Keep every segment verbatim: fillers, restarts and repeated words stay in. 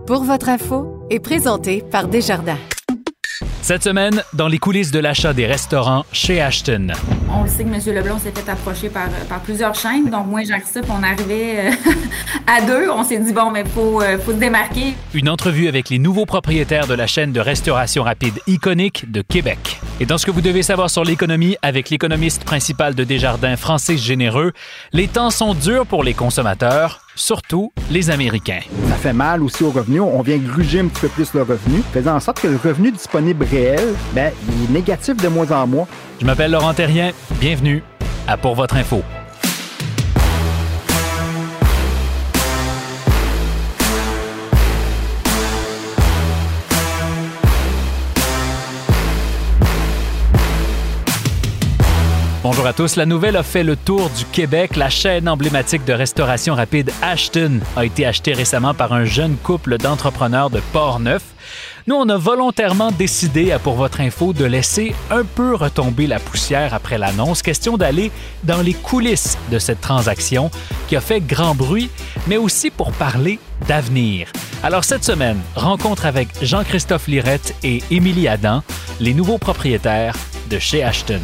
Pour votre info est présenté par Desjardins. Cette semaine, dans les coulisses de l'achat des restaurants chez Ashton. On le sait que M. Leblond s'est fait approcher par, par plusieurs chaînes. Donc, moi et Jean-Christophe, on arrivait euh, à deux. On s'est dit, bon, mais il faut, euh, faut se démarquer. Une entrevue avec les nouveaux propriétaires de la chaîne de restauration rapide iconique de Québec. Et dans ce que vous devez savoir sur l'économie, avec l'économiste principal de Desjardins, Francis Généreux, les temps sont durs pour les consommateurs, surtout les Américains. Ça fait mal aussi aux revenus. On vient gruger un petit peu plus le revenu, faisant en sorte que le revenu disponible réel, ben, il est négatif de mois en mois. Je m'appelle Laurent Terrien. Bienvenue à Pour votre info. Bonjour à tous. La nouvelle a fait le tour du Québec. La chaîne emblématique de restauration rapide Ashton a été achetée récemment par un jeune couple d'entrepreneurs de Portneuf. Nous, on a volontairement décidé, à Pour votre info, de laisser un peu retomber la poussière après l'annonce. Question d'aller dans les coulisses de cette transaction qui a fait grand bruit, mais aussi pour parler d'avenir. Alors cette semaine, rencontre avec Jean-Christophe Lirette et Émilie Adam, les nouveaux propriétaires de chez Ashton.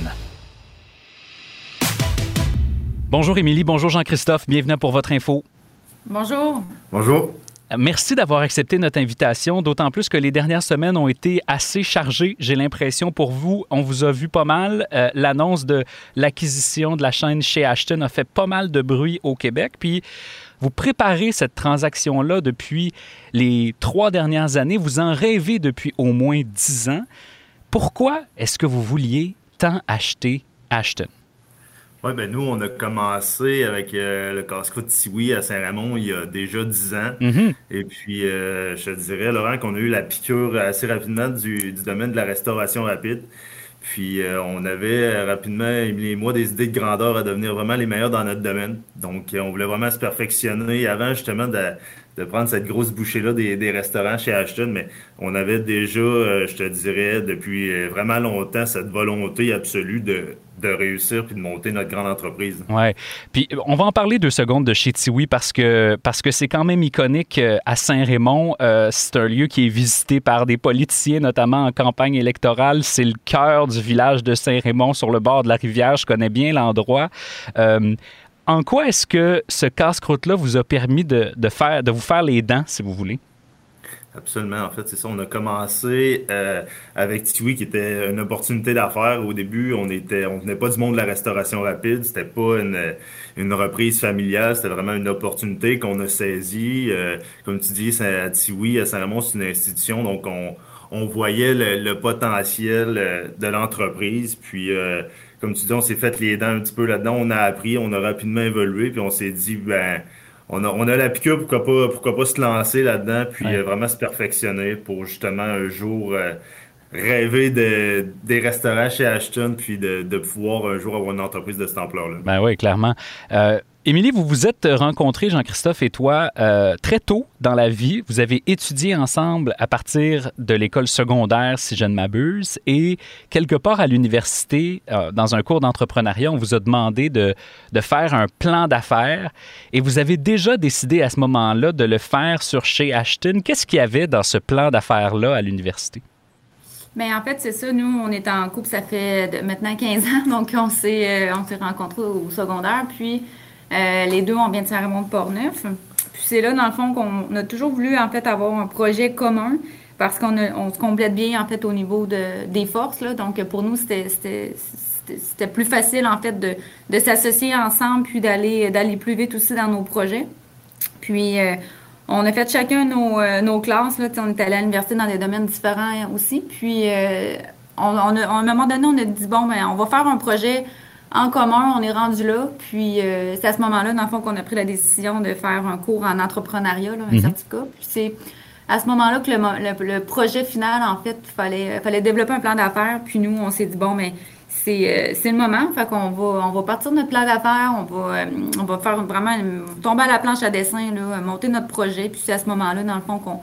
Bonjour Émilie, bonjour Jean-Christophe, bienvenue Pour votre info. Bonjour. Bonjour. Merci d'avoir accepté notre invitation, d'autant plus que les dernières semaines ont été assez chargées, j'ai l'impression, pour vous. On vous a vu pas mal. Euh, l'annonce de l'acquisition de la chaîne chez Ashton a fait pas mal de bruit au Québec. Puis, vous préparez cette transaction-là depuis les trois dernières années. Vous en rêvez depuis au moins dix ans. Pourquoi est-ce que vous vouliez tant acheter Ashton? Oui, ben nous, on a commencé avec euh, le casse-croûte Tiwi à Saint-Raymond il y a déjà dix ans. Mm-hmm. Et puis, euh, je te dirais, Laurent, qu'on a eu la piqûre assez rapidement du, du domaine de la restauration rapide. Puis, euh, on avait euh, rapidement, Émilie et moi, des idées de grandeur à devenir vraiment les meilleurs dans notre domaine. Donc, euh, on voulait vraiment se perfectionner avant, justement, de, de prendre cette grosse bouchée-là des, des restaurants chez Ashton. Mais on avait déjà, euh, je te dirais, depuis euh, vraiment longtemps, cette volonté absolue de de réussir puis de monter notre grande entreprise. Oui. Puis on va en parler deux secondes de chez Tiwi parce que parce que c'est quand même iconique à Saint-Raymond. Euh, c'est un lieu qui est visité par des politiciens, notamment en campagne électorale. C'est le cœur du village de Saint-Raymond sur le bord de la rivière. Je connais bien l'endroit. Euh, en quoi est-ce que ce casse-croûte-là vous a permis de, de, faire, de vous faire les dents, si vous voulez? Absolument. En fait, c'est ça. On a commencé euh, avec Tiwi, qui était une opportunité d'affaires. Au début, on était, on venait pas du monde de la restauration rapide. C'était pas une, une reprise familiale. C'était vraiment une opportunité qu'on a saisie. Euh, comme tu dis, à Tiwi, à Saint-Raymond, c'est une institution. Donc, on, on voyait le, le potentiel de l'entreprise. Puis, euh, comme tu dis, on s'est fait les dents un petit peu là-dedans. On a appris, on a rapidement évolué. Puis, on s'est dit, ben... On a, on a la piqûre, pourquoi pas, pourquoi pas se lancer là-dedans, puis ouais. euh, vraiment se perfectionner pour justement un jour euh, rêver de, des restaurants chez Ashton, puis de, de pouvoir un jour avoir une entreprise de cette ampleur-là. Ben oui, clairement. Euh, Émilie, vous vous êtes rencontrés, Jean-Christophe et toi, euh, très tôt dans la vie. Vous avez étudié ensemble à partir de l'école secondaire, si je ne m'abuse, et quelque part à l'université, euh, dans un cours d'entrepreneuriat, on vous a demandé de, de faire un plan d'affaires et vous avez déjà décidé à ce moment-là de le faire sur chez Ashton. Qu'est-ce qu'il y avait dans ce plan d'affaires-là à l'université? Bien, en fait, c'est ça. Nous, on est en couple, ça fait de, maintenant quinze ans, donc on s'est, euh, on s'est rencontrés au secondaire, puis Euh, les deux, on vient de Saint-Raymond de Portneuf. Puis c'est là, dans le fond, qu'on a toujours voulu, en fait, avoir un projet commun parce qu'on a, on se complète bien, en fait, au niveau de, des forces, là. Donc, pour nous, c'était, c'était, c'était, c'était plus facile, en fait, de, de s'associer ensemble puis d'aller, d'aller plus vite aussi dans nos projets. Puis, euh, on a fait chacun nos, euh, nos classes, là. On est allé à l'université dans des domaines différents aussi. Puis, euh, on, on a, à un moment donné, on a dit, bon, ben, on va faire un projet en commun, on est rendu là, puis euh, c'est à ce moment-là, dans le fond, qu'on a pris la décision de faire un cours en entrepreneuriat, là, un mm-hmm. certificat. Puis c'est à ce moment-là que le, le, le projet final, en fait, il fallait, fallait développer un plan d'affaires. Puis nous, on s'est dit, bon, mais c'est, euh, c'est le moment, fait qu'on va, on va partir de notre plan d'affaires, on va, euh, on va faire vraiment, tomber à la planche à dessin, là, monter notre projet. Puis c'est à ce moment-là, dans le fond, qu'on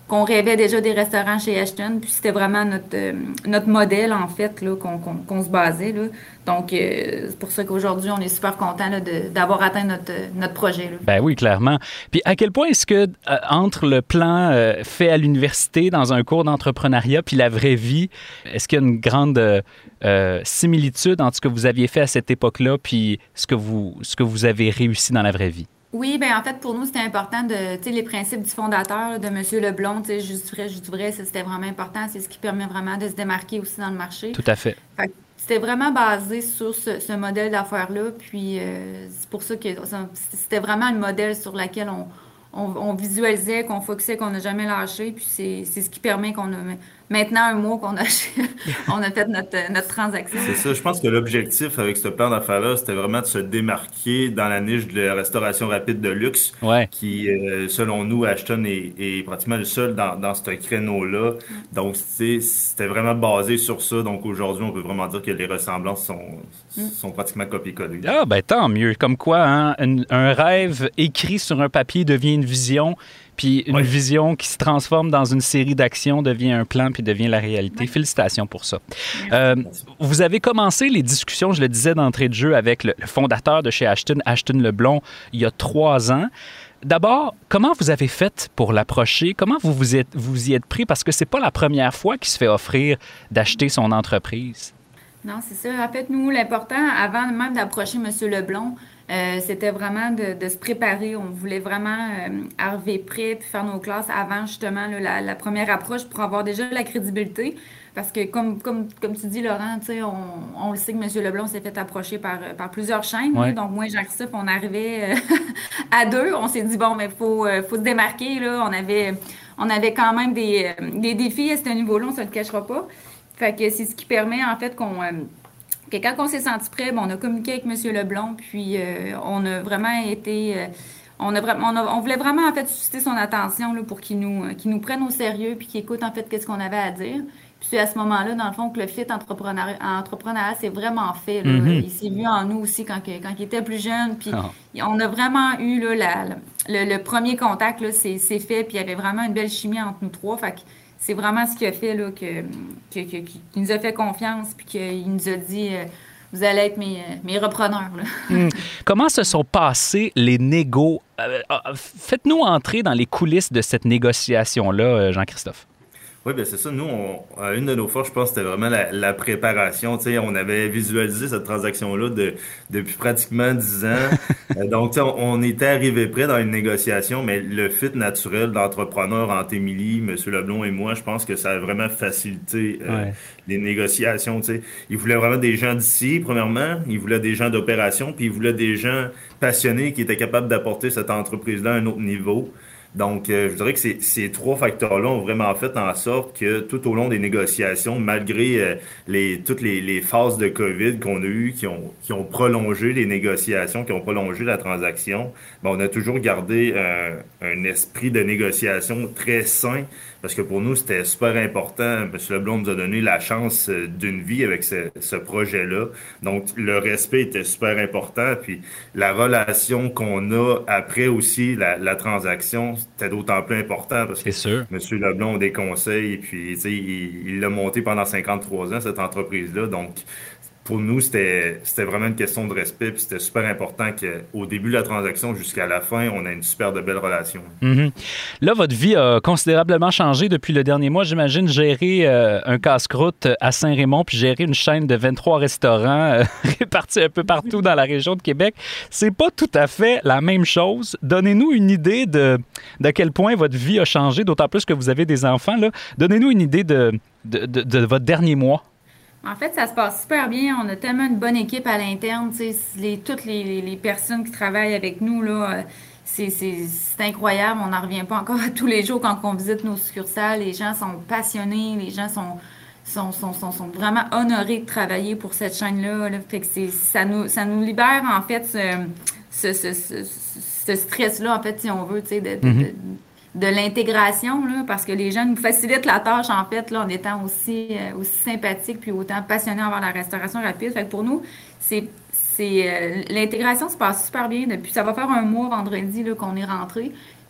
qu'on rêvait déjà des restaurants chez Ashton, puis c'était vraiment notre, euh, notre modèle, en fait, là, qu'on, qu'on, qu'on se basait, là. Donc, euh, c'est pour ça qu'aujourd'hui, on est super contents là, de, d'avoir atteint notre, notre projet, là. Ben oui, clairement. Puis à quel point est-ce que, euh, entre le plan euh, fait à l'université dans un cours d'entrepreneuriat puis la vraie vie, est-ce qu'il y a une grande euh, euh, similitude entre ce que vous aviez fait à cette époque-là puis ce que vous, ce que vous avez réussi dans la vraie vie? Oui, ben en fait, pour nous, c'était important de, tu sais, les principes du fondateur, là, de M. Leblond, tu sais, juste vrai, juste vrai, ça, c'était vraiment important. C'est ce qui permet vraiment de se démarquer aussi dans le marché. Tout à fait. Fait que c'était vraiment basé sur ce, ce modèle d'affaires-là. Puis, euh, c'est pour ça que ça, c'était vraiment le modèle sur lequel on, on, on visualisait, qu'on focusait, qu'on n'a jamais lâché. Puis, c'est, c'est ce qui permet qu'on a maintenant un mois qu'on a, on a fait notre, notre transaction. C'est ça. Je pense que l'objectif avec ce plan d'affaires-là, c'était vraiment de se démarquer dans la niche de la restauration rapide de luxe, ouais. qui, euh, selon nous, Ashton est, est pratiquement le seul dans, dans ce créneau-là. Donc, c'était vraiment basé sur ça. Donc, aujourd'hui, on peut vraiment dire que les ressemblances sont, mm. sont pratiquement copiées-collées. Ah, ben tant mieux. Comme quoi, hein, un, un rêve écrit sur un papier devient une vision. Puis une oui. vision qui se transforme dans une série d'actions devient un plan puis devient la réalité. Oui. Félicitations pour ça. Euh, vous avez commencé les discussions, je le disais d'entrée de jeu, avec le, le fondateur de chez Ashton, Ashton Leblond, il y a trois ans. D'abord, comment vous avez fait pour l'approcher? Comment vous vous, êtes, vous y êtes pris? Parce que c'est pas la première fois qu'il se fait offrir d'acheter son entreprise. Non, c'est ça. En fait, nous, l'important, avant même d'approcher M. Leblond, Euh, c'était vraiment de, de se préparer. On voulait vraiment euh, arriver prêt puis faire nos classes avant justement là, la, la première approche pour avoir déjà la crédibilité. Parce que comme comme comme tu dis, Laurent, tu sais, on, on le sait que M. Leblond s'est fait approcher par, par plusieurs chaînes. Ouais. Là, donc moi, Jean-Christophe, on arrivait euh, à deux. On s'est dit bon, mais faut euh, faut se démarquer là. On avait on avait quand même des, des défis à ce niveau-là. On se le cachera pas. Fait que c'est ce qui permet en fait qu'on euh, que quand on s'est senti prêt, bon, on a communiqué avec M. Leblond, puis euh, on a vraiment été... Euh, on, a vraiment, on, a, on voulait vraiment, en fait, susciter son attention là, pour qu'il nous, euh, qu'il nous prenne au sérieux puis qu'il écoute, en fait, qu'est-ce qu'on avait à dire. Puis c'est à ce moment-là, dans le fond, que le fit entrepreneurial, entrepreneurial s'est vraiment fait. Là. Mm-hmm. Il s'est vu en nous aussi quand, quand il était plus jeune. Puis oh. on a vraiment eu là, la, la, le, le premier contact, là, c'est, c'est fait, puis il y avait vraiment une belle chimie entre nous trois. Fait que c'est vraiment ce qui a fait là, que, que, que, qu'il nous a fait confiance puis qu'il nous a dit euh, vous allez être mes, mes repreneurs. Là. Mmh. Comment se sont passés les négos? Euh, faites-nous entrer dans les coulisses de cette négociation-là, Jean-Christophe. Oui, bien c'est ça. Nous, on, une de nos forces, je pense, c'était vraiment la, la préparation. Tu sais, on avait visualisé cette transaction-là de, depuis pratiquement dix ans. Donc, tu sais, on, on était arrivé près dans une négociation, mais le fit naturel d'entrepreneurs entre Émilie, M. Leblond et moi, je pense que ça a vraiment facilité euh, ouais. les négociations. Tu sais, ils voulaient vraiment des gens d'ici, premièrement. Ils voulaient des gens d'opération, puis ils voulaient des gens passionnés qui étaient capables d'apporter cette entreprise-là à un autre niveau. Donc, euh, je dirais que ces, ces trois facteurs-là ont vraiment fait en sorte que tout au long des négociations, malgré euh, les, toutes les, les phases de COVID qu'on a eues, qui ont, qui ont prolongé les négociations, qui ont prolongé la transaction, ben, on a toujours gardé euh, un esprit de négociation très sain, parce que pour nous, c'était super important. M. Leblond nous a donné la chance d'une vie avec ce, ce projet-là. Donc, le respect était super important. Puis, la relation qu'on a après aussi la, la transaction, c'était d'autant plus important parce que M. Leblond a des conseils. Et puis, tu sais, il, il l'a monté pendant cinquante-trois ans, cette entreprise-là. Donc, pour nous, c'était, c'était vraiment une question de respect. Puis c'était super important qu'au début de la transaction jusqu'à la fin, on a une super de belle relation. Mm-hmm. Là, votre vie a considérablement changé depuis le dernier mois. J'imagine gérer euh, un casse-croûte à Saint-Raymond puis gérer une chaîne de vingt-trois restaurants euh, répartis un peu partout dans la région de Québec. C'est pas tout à fait la même chose. Donnez-nous une idée de, de quel point votre vie a changé, d'autant plus que vous avez des enfants. Là. Donnez-nous une idée de, de, de, de votre dernier mois. En fait, ça se passe super bien. On a tellement une bonne équipe à l'interne. Les, toutes les, les, les personnes qui travaillent avec nous, là, c'est, c'est, c'est incroyable. On n'en revient pas encore à tous les jours quand on visite nos succursales. Les gens sont passionnés. Les gens sont, sont, sont, sont, sont vraiment honorés de travailler pour cette chaîne-là. Là. Fait que c'est, ça, nous, ça nous libère, en fait, ce, ce, ce, ce, ce stress-là, en fait, si on veut, tu sais, de, de, mm-hmm. de de l'intégration, là, parce que les gens nous facilitent la tâche, en fait, là, en étant aussi, euh, aussi sympathiques puis autant passionnés envers la restauration rapide. Fait que pour nous, c'est, c'est euh, l'intégration se passe super bien. Depuis, ça va faire un mois vendredi là, qu'on est rentré.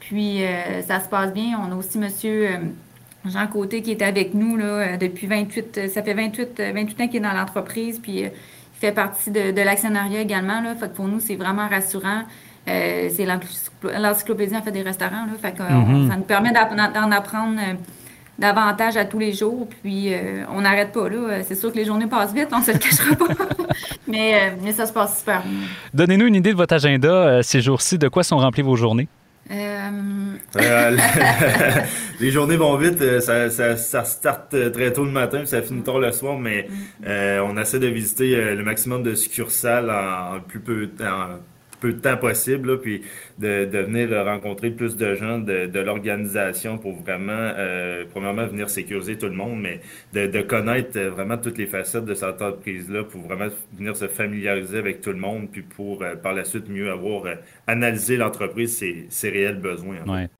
Puis, euh, ça se passe bien. On a aussi monsieur euh, Jean Côté qui est avec nous là, depuis vingt-huit, ça fait vingt-huit, vingt-huit ans qu'il est dans l'entreprise. Puis, euh, il fait partie de, de l'actionnariat également. Là. Fait que pour nous, c'est vraiment rassurant. Euh, c'est l'encyclopédie en fait des restaurants. Là. Fait que, mm-hmm. on, ça nous permet d'en apprendre euh, davantage à tous les jours. Puis, euh, on n'arrête pas. Là. C'est sûr que les journées passent vite, on ne se le cachera pas. mais, euh, mais ça se passe super bien. Donnez-nous une idée de votre agenda euh, ces jours-ci. De quoi sont remplies vos journées? Euh... Euh, les journées vont vite, ça, ça, ça start très tôt le matin puis ça finit tard le soir, mais euh, on essaie de visiter le maximum de succursales en, en plus peu, en peu de temps possible, là, puis de, de venir rencontrer plus de gens de, de l'organisation pour vraiment, euh, premièrement, venir sécuriser tout le monde, mais de, de connaître vraiment toutes les facettes de cette entreprise-là pour vraiment venir se familiariser avec tout le monde, puis pour euh, par la suite mieux avoir euh, analysé l'entreprise, ses, ses réels besoins. En fait. Ouais.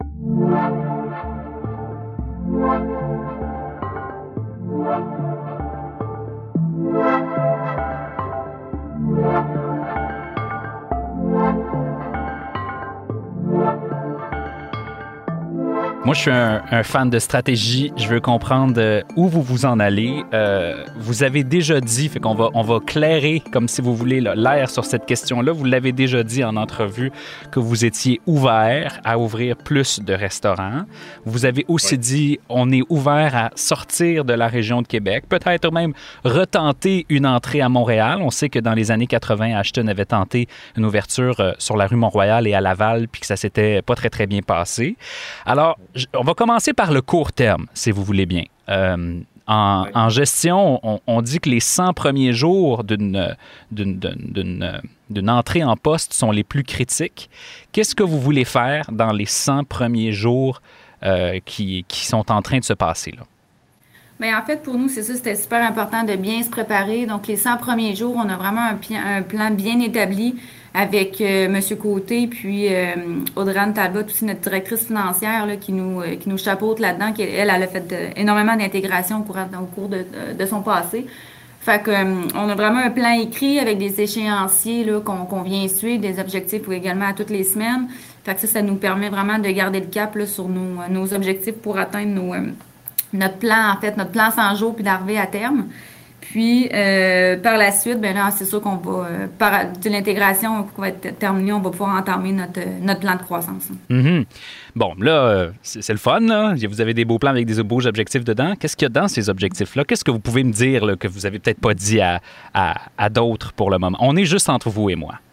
Moi, je suis un, un fan de stratégie. Je veux comprendre euh, où vous vous en allez. Euh, vous avez déjà dit, fait qu'on va, on va clairer, comme si vous voulez, là, l'air sur cette question-là. Vous l'avez déjà dit en entrevue que vous étiez ouvert à ouvrir plus de restaurants. Vous avez aussi oui. dit, on est ouvert à sortir de la région de Québec, peut-être même retenter une entrée à Montréal. On sait que dans les années quatre-vingt, Ashton avait tenté une ouverture euh, sur la rue Mont-Royal et à Laval, puis que ça s'était pas très, très bien passé. Alors, on va commencer par le court terme, si vous voulez bien. Euh, en, oui. en gestion, on, on dit que les cent premiers jours d'une, d'une, d'une, d'une entrée en poste sont les plus critiques. Qu'est-ce que vous voulez faire dans les cent premiers jours euh, qui, qui sont en train de se passer là? Bien, en fait, pour nous, c'est ça, c'était super important de bien se préparer. Donc, les cent premiers jours, on a vraiment un, pi- un plan bien établi avec euh, M. Côté, puis euh, Audrey-Anne Talbot, aussi notre directrice financière, là, qui nous euh, qui nous chapeaute là-dedans, qui, elle, elle a fait de, énormément d'intégration au cours, au cours de, de son passé. Fait que euh, on a vraiment un plan écrit avec des échéanciers là, qu'on, qu'on vient suivre, des objectifs ou également à toutes les semaines. Fait que ça, ça nous permet vraiment de garder le cap là, sur nos, nos objectifs pour atteindre nos... Euh, notre plan, en fait, notre plan cent jours, puis d'arriver à terme. Puis, euh, par la suite, ben là, c'est sûr qu'on va, euh, par de l'intégration qui va être terminée, on va pouvoir entamer notre, notre plan de croissance. Mm-hmm. Bon, là, c'est, c'est le fun, là. Vous avez des beaux plans avec des beaux objectifs dedans. Qu'est-ce qu'il y a dans ces objectifs-là? Qu'est-ce que vous pouvez me dire là, que vous avez peut-être pas dit à, à, à d'autres pour le moment? On est juste entre vous et moi.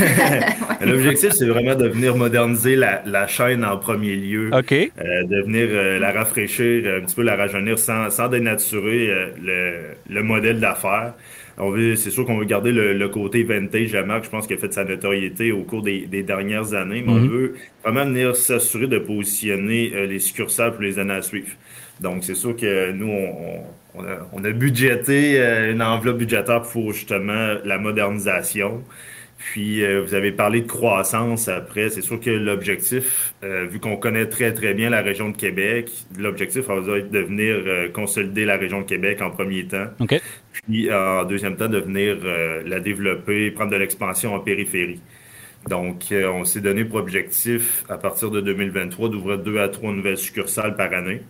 L'objectif, c'est vraiment de venir moderniser la, la chaîne en premier lieu, okay. euh, de venir euh, la rafraîchir, un petit peu la rajeunir sans, sans dénaturer euh, le, le modèle d'affaires. On veut, c'est sûr qu'on veut garder le, le côté vintage de la marque, je pense qu'il a fait sa notoriété au cours des, des dernières années, mais mm-hmm. on veut vraiment venir s'assurer de positionner euh, les succursales pour les années à suivre. Donc, c'est sûr que nous, on, on, a, on a budgété euh, une enveloppe budgétaire pour justement la modernisation. Puis, euh, vous avez parlé de croissance après. C'est sûr que l'objectif, euh, vu qu'on connaît très, très bien la région de Québec, l'objectif va être de venir euh, consolider la région de Québec en premier temps. Okay. Puis, en deuxième temps, de venir euh, la développer, prendre de l'expansion en périphérie. Donc, euh, on s'est donné pour objectif, à partir de deux mille vingt-trois, d'ouvrir deux à trois nouvelles succursales par année.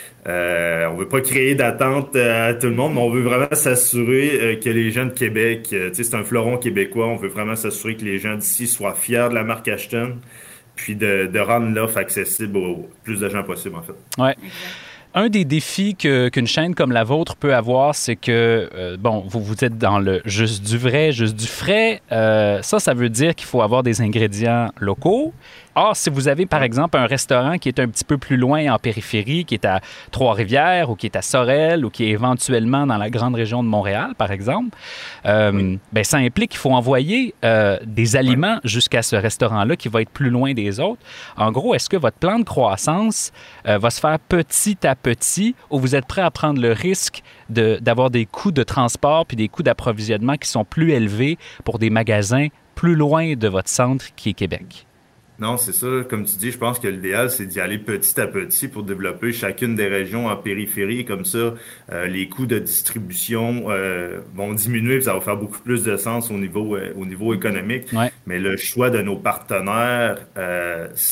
Euh, on veut pas créer d'attente à tout le monde, mais on veut vraiment s'assurer euh, que les gens de Québec, euh, tu sais, c'est un fleuron québécois, on veut vraiment s'assurer que les gens d'ici soient fiers de la marque Ashton, puis de, de rendre l'offre accessible au plus de gens possible, en fait. Ouais. Un des défis que, qu'une chaîne comme la vôtre peut avoir, c'est que, euh, bon, vous, vous êtes dans le juste du vrai, juste du frais. Euh, ça, ça veut dire qu'il faut avoir des ingrédients locaux. Or, si vous avez, par exemple, un restaurant qui est un petit peu plus loin en périphérie, qui est à Trois-Rivières ou qui est à Sorel ou qui est éventuellement dans la grande région de Montréal, par exemple, euh, oui. ben, ça implique qu'il faut envoyer euh, des aliments oui. jusqu'à ce restaurant-là qui va être plus loin des autres. En gros, est-ce que votre plan de croissance euh, va se faire petit à petit ou vous êtes prêt à prendre le risque de, d'avoir des coûts de transport puis des coûts d'approvisionnement qui sont plus élevés pour des magasins plus loin de votre centre qui est Québec? Non, c'est ça. Comme tu dis, je pense que l'idéal, c'est d'y aller petit à petit pour développer chacune des régions en périphérie. Comme ça, euh, les coûts de distribution euh, vont diminuer et ça va faire beaucoup plus de sens au niveau, euh, au niveau économique. Ouais. Mais le choix de nos partenaires, euh,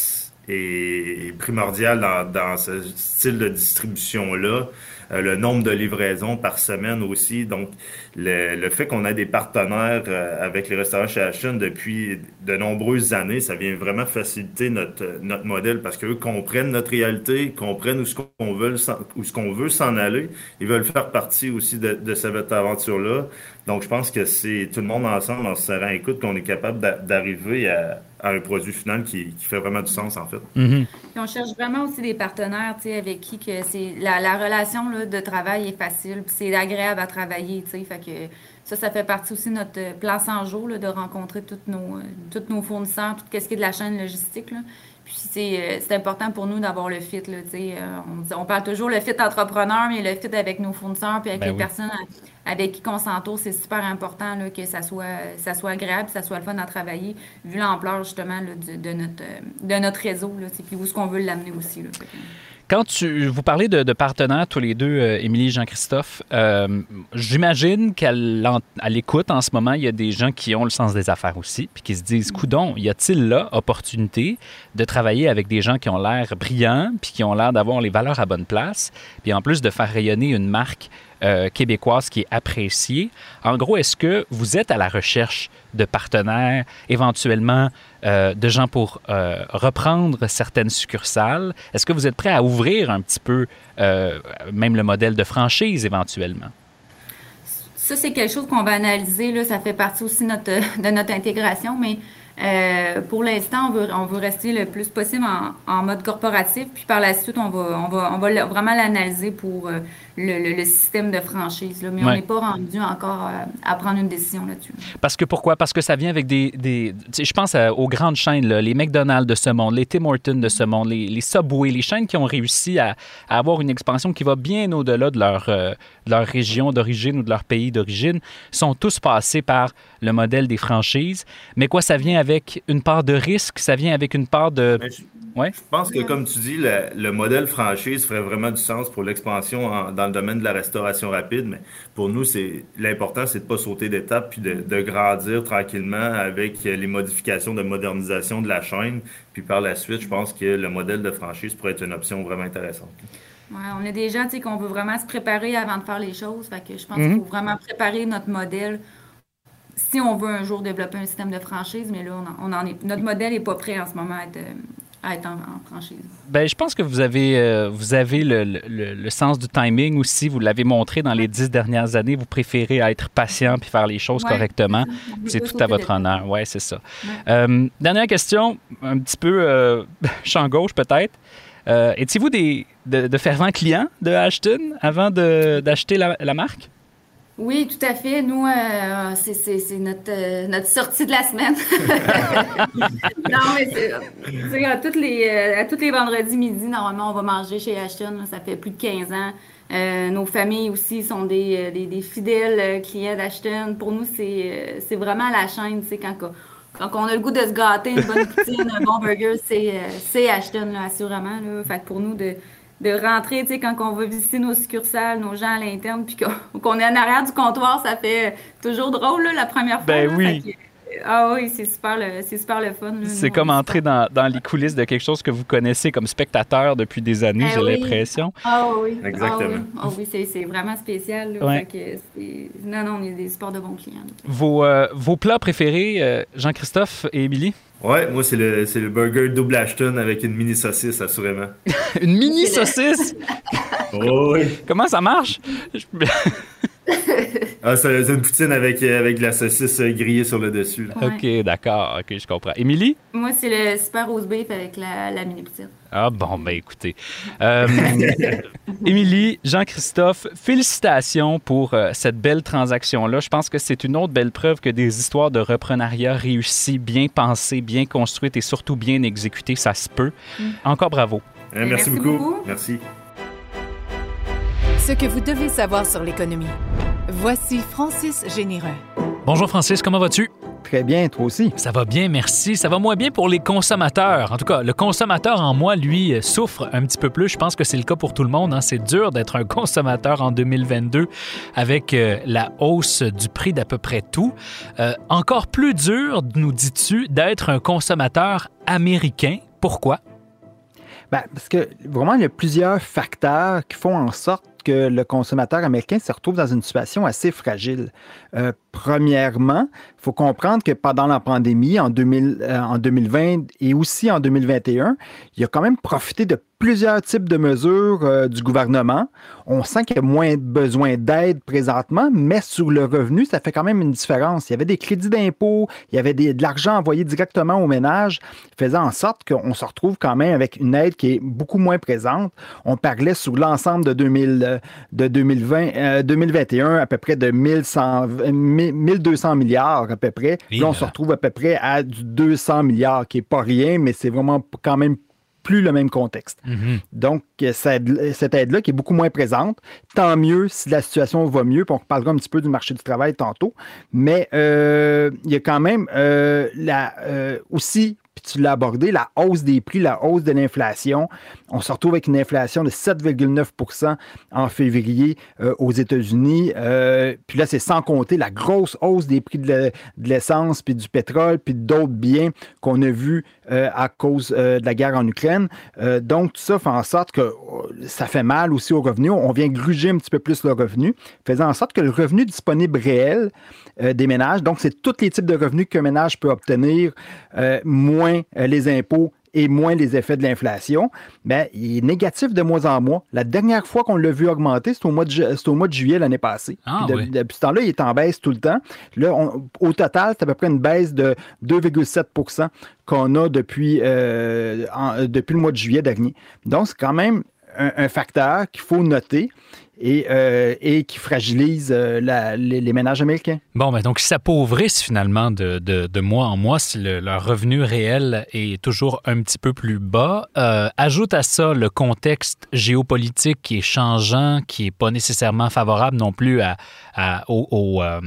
est primordial dans, dans ce style de distribution-là. Euh, le nombre de livraisons par semaine aussi. Donc, le, le fait qu'on ait des partenaires euh, avec les restaurants chez Ashton depuis de nombreuses années, ça vient vraiment faciliter notre notre modèle parce qu'eux comprennent notre réalité, comprennent où ce qu'on veut, où ce qu'on veut s'en aller. Ils veulent faire partie aussi de, de cette aventure-là. Donc, je pense que c'est tout le monde ensemble, en se serrant écoute, qu'on est capable d'a- d'arriver à, à un produit final qui, qui fait vraiment du sens, en fait. Mm-hmm. Puis on cherche vraiment aussi des partenaires, tu sais, avec qui que c'est la, la relation là, de travail est facile, puis c'est agréable à travailler, tu sais. Fait que ça, ça fait partie aussi de notre plan cent jours, là, de rencontrer tous nos, euh, tous nos fournisseurs, tout ce qui est de la chaîne logistique, là. Puis c'est, euh, c'est important pour nous d'avoir le fit, là, tu sais. Euh, on, dit- on parle toujours le fit entrepreneur, mais le fit avec nos fournisseurs, puis avec Ben les oui. personnes à- avec qui on s'entoure, c'est super important là, que ça soit, ça soit agréable, que ça soit le fun à travailler, vu l'ampleur justement là, de, de, notre, euh, de notre réseau, là, tu sais, puis où est-ce qu'on veut l'amener aussi. Là, fait que- Quand tu, vous parlez de, de partenaires, tous les deux, euh, Émilie et Jean-Christophe, euh, j'imagine qu'à l'en- à l'écoute en ce moment, il y a des gens qui ont le sens des affaires aussi, puis qui se disent, coudon, y a-t-il là opportunité de travailler avec des gens qui ont l'air brillants, puis qui ont l'air d'avoir les valeurs à bonne place, puis en plus de faire rayonner une marque euh, québécoise qui est appréciée. En gros, est-ce que vous êtes à la recherche de partenaires, éventuellement euh, de gens pour euh, reprendre certaines succursales? Est-ce que vous êtes prêt à ouvrir un petit peu euh, même le modèle de franchise éventuellement? Ça, c'est quelque chose qu'on va analyser. Là. Ça fait partie aussi notre, de notre intégration, mais euh, pour l'instant, on veut, on veut rester le plus possible en, en mode corporatif. Puis par la suite, on va, on va, on va le- vraiment l'analyser pour euh, le, le- le système de franchise. Là. Mais on Ouais. n'est pas rendu encore à, à prendre une décision là-dessus. Parce que pourquoi? Parce que ça vient avec des... des tu sais, je pense à- aux grandes chaînes, là, les McDonald's de ce monde, les Tim Hortons de ce monde, les, les Subway, les chaînes qui ont réussi à, à avoir une expansion qui va bien au-delà de leur, euh, de leur région d'origine ou de leur pays d'origine, sont tous passés par le modèle des franchises. Mais quoi, ça vient avec une part de risque, ça vient avec une part de... Mais je, Ouais. je pense que, comme tu dis, le, le modèle franchise ferait vraiment du sens pour l'expansion en- dans le domaine de la restauration rapide. Mais pour nous, c'est l'important, c'est de pas sauter d'étape puis de, de grandir tranquillement avec les modifications de modernisation de la chaîne. Puis par la suite, je pense que le modèle de franchise pourrait être une option vraiment intéressante. Ouais, on est des gens tu sais, qu'on veut vraiment se préparer avant de faire les choses. Fait que je pense Mhm. qu'il faut vraiment préparer notre modèle si on veut un jour développer un système de franchise. Mais là, on en, on en est, notre modèle n'est pas prêt en ce moment à être, euh, à être en, en franchise. Ben, je pense que vous avez, euh, vous avez le, le- le sens du timing aussi. Vous l'avez montré dans les dix dernières années. Vous préférez être patient puis faire les choses Ouais, correctement. on veut C'est pas tout à sauter votre d'étape. honneur. Oui, c'est ça. Ouais. Euh, dernière question, un petit peu euh, champ gauche peut-être. Euh, étiez-vous des, de, de fervents clients de Ashton avant de- d'acheter la, la marque? Oui, tout à fait. Nous, euh, c'est, c'est, c'est notre, euh, notre sortie de la semaine. Non, mais c'est, tu sais, à, toutes les, euh, à tous les vendredis midi, normalement, on va manger chez Ashton. Là. Ça fait plus de quinze ans. Euh, nos familles aussi sont des, euh, des, des fidèles euh, clients d'Ashton. Pour nous, c'est, euh, c'est vraiment la chaîne. Tu sais, quand, qu'on- quand on a le goût de se gâter, une bonne poutine, un bon burger, c'est, euh, c'est Ashton, là, assurément. Là. Fait que pour nous, de de rentrer, tu sais, quand on va visiter nos succursales, nos gens à l'interne, puis qu'on, qu'on est en arrière du comptoir, ça fait toujours drôle, là, la première fois. Ben là. oui. Fait que, ah oui, c'est super le, c'est super le fun. Là. C'est Nous, comme on est entrer super- dans, dans les coulisses de quelque chose que vous connaissez comme spectateur depuis des années, Eh j'ai oui. l'impression. Ah oui. Exactement. Ah oui, Ah oui, c'est, c'est vraiment spécial. Là. Ouais. Fait que c'est... Non, non, on est des sports de bons clients. là. Vos, euh, vos plats préférés, euh, Jean-Christophe et Émilie? Ouais, moi, c'est le, c'est le burger double Ashton avec une mini saucisse, assurément. Une mini saucisse! Oh oui. Comment ça marche? Je- Ah, c'est c'est une poutine avec, euh, avec de la saucisse euh, grillée sur le dessus. là. Ouais. OK, d'accord. OK, je comprends. Émilie? Moi, c'est le super rose beef avec la, la mini poutine. Ah bon, ben écoutez. Euh, Émilie, Jean-Christophe, félicitations pour euh, cette belle transaction-là. Je pense que c'est une autre belle preuve que des histoires de reprenariat réussies, bien pensées, bien construites et surtout bien exécutées, ça se peut. Encore bravo. Hein, merci, Merci beaucoup. beaucoup. Merci. Ce que vous devez savoir sur l'économie. Voici Francis Généreux. Bonjour Francis, comment vas-tu? Très bien, toi aussi. Ça va bien, merci. Ça va moins bien pour les consommateurs. En tout cas, le consommateur en moi, lui, euh, souffre un petit peu plus. Je pense que c'est le cas pour tout le monde, hein. C'est dur d'être un consommateur en deux mille vingt-deux avec euh, la hausse du prix d'à peu près tout. Euh, encore plus dur, nous dis-tu, d'être un consommateur américain. Pourquoi? Ben, parce que vraiment, il y a plusieurs facteurs qui font en sorte que le consommateur américain se retrouve dans une situation assez fragile. Euh, premièrement, il faut comprendre que pendant la pandémie, en, deux mille, euh, en deux mille vingt et aussi en deux mille vingt et un, il a quand même profité de plusieurs types de mesures euh, du gouvernement. On sent qu'il y a moins besoin d'aide présentement, mais sur le revenu, ça fait quand même une différence. Il y avait des crédits d'impôt, il y avait des, de l'argent envoyé directement aux ménages, faisant en sorte qu'on se retrouve quand même avec une aide qui est beaucoup moins présente. On parlait sur l'ensemble de, deux mille, de deux mille vingt, euh, deux mille vingt et un à peu près de mille cent, mille deux cents milliards à peu près. Là, on se retrouve à peu près à du deux cents milliards, qui n'est pas rien, mais c'est vraiment quand même plus le même contexte. Mm-hmm. Donc, cette, cette aide-là qui est beaucoup moins présente, tant mieux si la situation va mieux, puis on reparlera un petit peu du marché du travail tantôt, mais euh, il y a quand même euh, la, euh, aussi, puis tu l'as abordé, la hausse des prix, la hausse de l'inflation. On se retrouve avec une inflation de sept virgule neuf pour cent en février euh, aux États-Unis. Euh, puis là, c'est sans compter la grosse hausse des prix de, le, de l'essence, puis du pétrole, puis d'autres biens qu'on a vus euh, à cause euh, de la guerre en Ukraine. Euh, donc, tout ça fait en sorte que euh, ça fait mal aussi aux revenus. On vient gruger un petit peu plus le revenu, faisant en sorte que le revenu disponible réel euh, des ménages, donc c'est tous les types de revenus qu'un ménage peut obtenir, euh, moins euh, les impôts et moins les effets de l'inflation, bien, il est négatif de mois en mois. La dernière fois qu'on l'a vu augmenter, c'est au mois de, ju- c'est au mois de juillet l'année passée. Ah, de, oui. Depuis ce temps-là, il est en baisse tout le temps. Là, on, au total, c'est à peu près une baisse de deux virgule sept pour cent qu'on a depuis, euh, en, depuis le mois de juillet dernier. Donc, c'est quand même un, un facteur qu'il faut noter. Et, euh, et qui fragilise euh, la, les, les ménages américains. Bon, ben donc, ils s'appauvrissent finalement de, de, de mois en mois si le, leur revenu réel est toujours un petit peu plus bas. Euh, ajoute à ça le contexte géopolitique qui est changeant, qui n'est pas nécessairement favorable non plus à, à, au, au euh,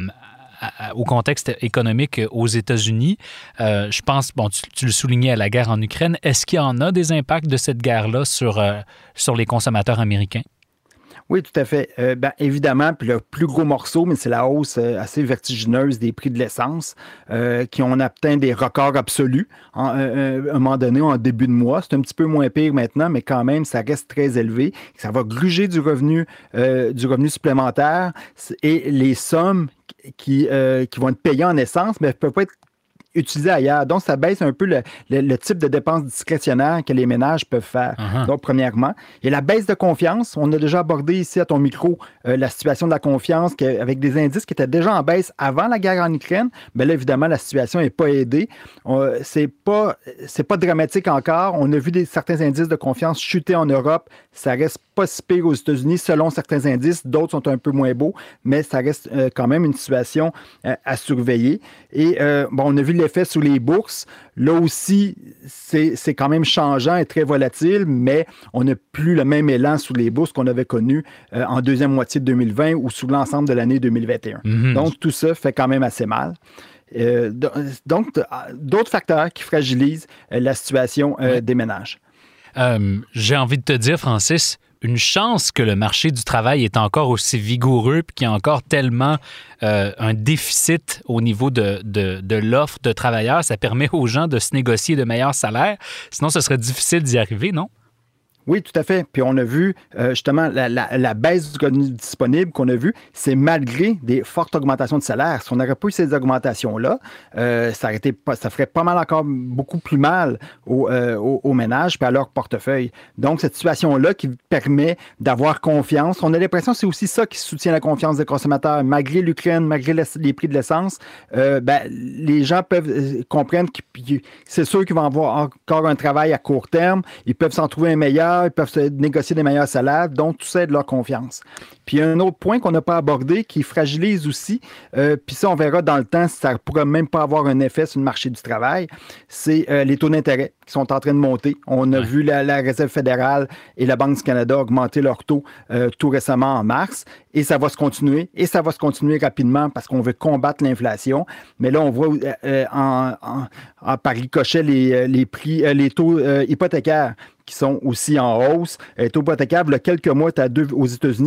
au contexte économique aux États-Unis. Euh, je pense, bon, tu, tu le soulignais à la guerre en Ukraine. Est-ce qu'il y en a des impacts de cette guerre-là sur, euh, sur les consommateurs américains? Oui, tout à fait. Euh, ben, évidemment, puis le plus gros morceau, mais c'est la hausse euh, assez vertigineuse des prix de l'essence euh, qui ont atteint des records absolus en, euh, à un moment donné, en début de mois. C'est un petit peu moins pire maintenant, mais quand même, ça reste très élevé. Ça va gruger du revenu, euh, du revenu supplémentaire et les sommes qui, euh, qui vont être payées en essence, mais ne peuvent pas être utilisé ailleurs. Donc, ça baisse un peu le, le, le type de dépenses discrétionnaires que les ménages peuvent faire. Uh-huh. Donc, premièrement, il y a la baisse de confiance. On a déjà abordé ici à ton micro euh, la situation de la confiance que, avec des indices qui étaient déjà en baisse avant la guerre en Ukraine. Mais là, évidemment, la situation n'est pas aidée. On, c'est pas, c'est pas dramatique encore. On a vu des, certains indices de confiance chuter en Europe. Ça reste pas si pire aux États-Unis selon certains indices. D'autres sont un peu moins beaux, mais ça reste euh, quand même une situation euh, à surveiller. Et euh, bon, on a vu l'effet sur les bourses. Là aussi, c'est, c'est quand même changeant et très volatile, mais on n'a plus le même élan sur les bourses qu'on avait connu euh, en deuxième moitié de deux mille vingt ou sur l'ensemble de l'année deux mille vingt et un. Mm-hmm. Donc, tout ça fait quand même assez mal. Euh, donc, d'autres facteurs qui fragilisent euh, la situation euh, des ménages. Euh, j'ai envie de te dire, Francis, une chance que le marché du travail est encore aussi vigoureux et qu'il y a encore tellement euh, un déficit au niveau de, de, de l'offre de travailleurs. Ça permet aux gens de se négocier de meilleurs salaires. Sinon, ce serait difficile d'y arriver, non? Oui, tout à fait. Puis on a vu euh, justement la, la, la baisse du revenu disponible qu'on a vu, c'est malgré des fortes augmentations de salaire. Si on n'aurait pas eu ces augmentations-là, euh, ça, aurait été, ça ferait pas mal encore beaucoup plus mal aux, euh, aux, aux ménages et à leur portefeuille. Donc, cette situation-là qui permet d'avoir confiance, on a l'impression que c'est aussi ça qui soutient la confiance des consommateurs. Malgré l'Ukraine, malgré les prix de l'essence, euh, ben, les gens peuvent euh, comprendre que c'est sûr qu'ils vont avoir encore un travail à court terme, ils peuvent s'en trouver un meilleur, ils peuvent se négocier des meilleurs salaires, donc tout ça aide leur confiance. Puis il y a un autre point qu'on n'a pas abordé qui fragilise aussi, euh, puis ça on verra dans le temps si ça ne pourrait même pas avoir un effet sur le marché du travail, c'est euh, les taux d'intérêt qui sont en train de monter. On a ouais. vu la, la Réserve fédérale et la Banque du Canada augmenter leurs taux euh, tout récemment en mars, et ça va se continuer, et ça va se continuer rapidement parce qu'on veut combattre l'inflation. Mais là, on voit euh, en, en, en par ricochet les, les prix, euh, les taux euh, hypothécaires qui sont aussi en hausse. Le taux hypothécaire, il y a quelques mois, était à deux, aux États-Unis sur le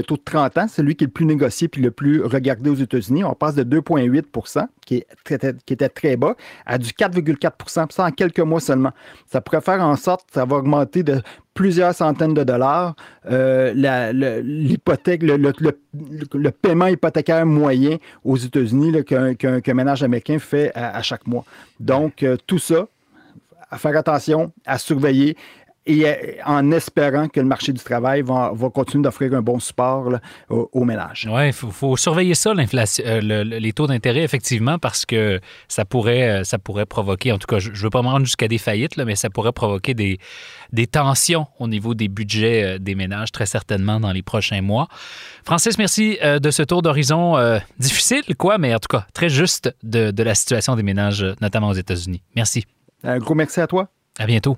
taux de trente ans, celui qui est le plus négocié puis le plus regardé aux États-Unis. On passe de deux virgule huit pour cent, qui, est très, qui était très bas, à du quatre virgule quatre pour cent, ça en quelques mois seulement. Ça pourrait faire en sorte que ça va augmenter de plusieurs centaines de dollars euh, la, le, l'hypothèque, le, le, le, le paiement hypothécaire moyen aux États-Unis là, qu'un, qu'un, qu'un ménage américain fait à, à chaque mois. Donc, euh, tout ça, à faire attention, à surveiller, et en espérant que le marché du travail va, va continuer d'offrir un bon support là, aux, aux ménages. Oui, il faut, faut surveiller ça, l'inflation, euh, le, les taux d'intérêt, effectivement, parce que ça pourrait, ça pourrait provoquer, en tout cas, je ne veux pas me rendre jusqu'à des faillites, là, mais ça pourrait provoquer des, des tensions au niveau des budgets euh, des ménages, très certainement, dans les prochains mois. Francis, merci euh, de ce tour d'horizon euh, difficile, quoi, mais en tout cas, très juste de, de la situation des ménages, notamment aux États-Unis. Merci. Un gros merci à toi. À bientôt.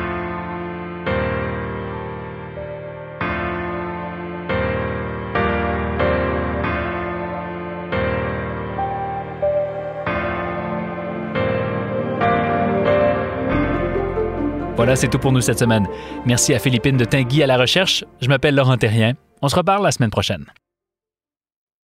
Voilà, c'est tout pour nous cette semaine. Merci à Philippine de Tinguy à la recherche. Je m'appelle Laurent Terrien. On se reparle la semaine prochaine.